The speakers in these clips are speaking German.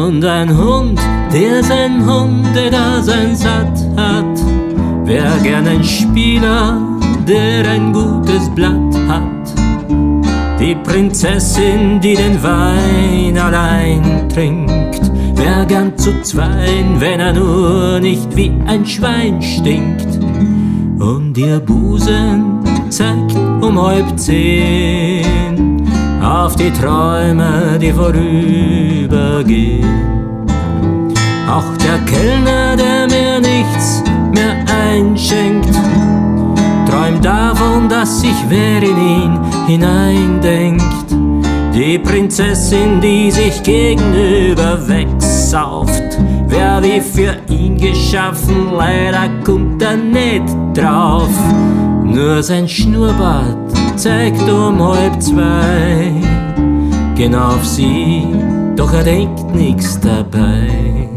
Und ein Hund, der sein Hundedasein satt hat, wär gern ein Spieler, der ein gutes Blatt hat. Die Prinzessin, die den Wein allein trinkt, wär gern zu zweien, wenn er nur nicht wie ein Schwein stinkt. Und ihr Busen zeigt um 9:30 auf die Träume, die vorübergehen. Auch der Kellner, der mir nichts mehr einschenkt, träumt davon, dass sich wer in ihn hineindenkt. Die Prinzessin, die sich gegenüber wegsauft, wär wie für ihn geschaffen, leider kommt er nicht drauf. Nur sein Schnurrbart zeigt um 1:30 genau auf sie, doch er denkt nix dabei.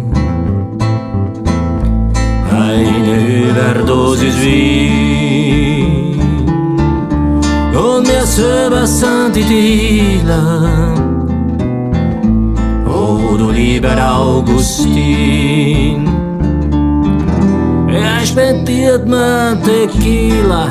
Eine Überdosis Wien und wir selber sind die Dealer. Oh, du lieber Augustin, er spendiert mir Tequila.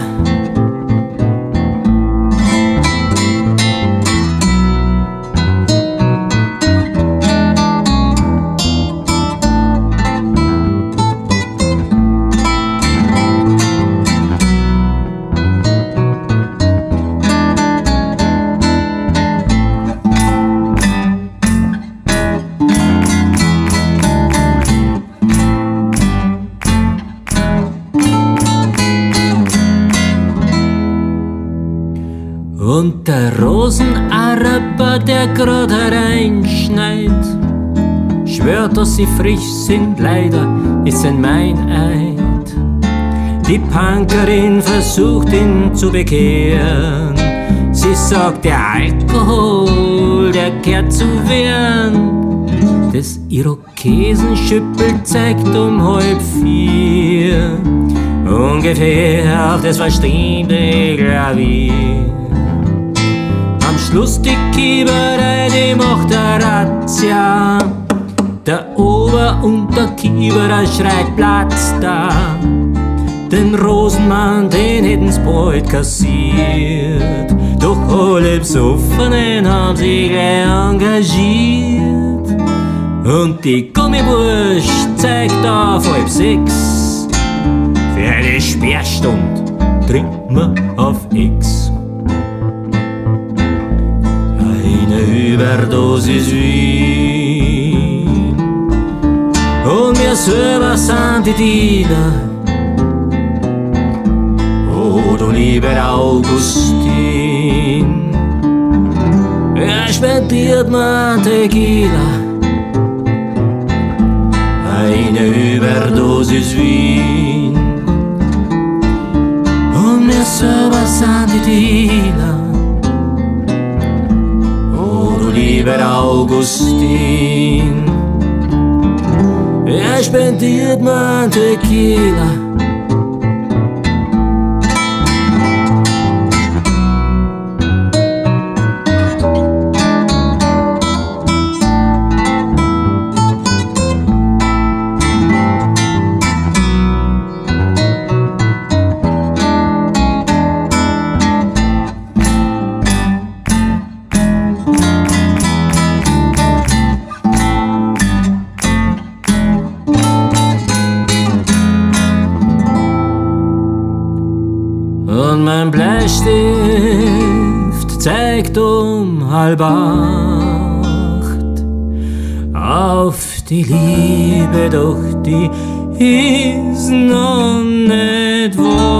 Und der Rosenaraber, der grad hereinschneit, schwört, dass sie frisch sind, leider ist ein Meineid. Die Punkerin versucht ihn zu bekehren, sie sagt, der Alkohol, der kehrt zu Wehren. Das Irokesenschüppel zeigt um 3:30 ungefähr auf das verstimmte Klavier. Am Schluss die Kieberei, die macht der Razzia. Der Ober- und der Kieberer schreit Platz da. Den Rosenmann, den hätten's bald kassiert. Doch alle Besoffenen haben sich gleich engagiert. Und die Gummiwurst zeigt auf 5:30. Für eine Sperrstunde trinkt man auf X. Eine Überdosis Wien und wir selber sind die Dealer. Oh, du lieber Augustin, er spendiert mir Tequila. Eine Überdosis Wien und wir selber sind die Dealer. Lieber Augustin, er spendiert mir Tequila. Und mein Bleistift zeigt um 7:30 auf die Liebe, doch die ist noch nicht wahr.